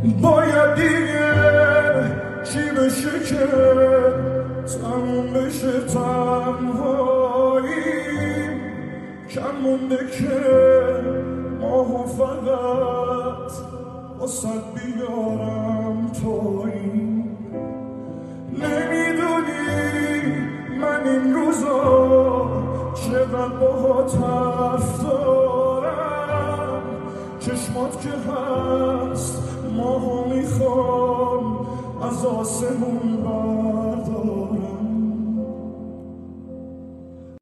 باید دیگه چی بشه که تموم بشه تنهایی کم مونده که ماهو فقط واسد بیارم تویی نمیدونی من این روزا چقدر باهات حرف دارم چشمات که هست ماهو میخوام از آسمون بردارم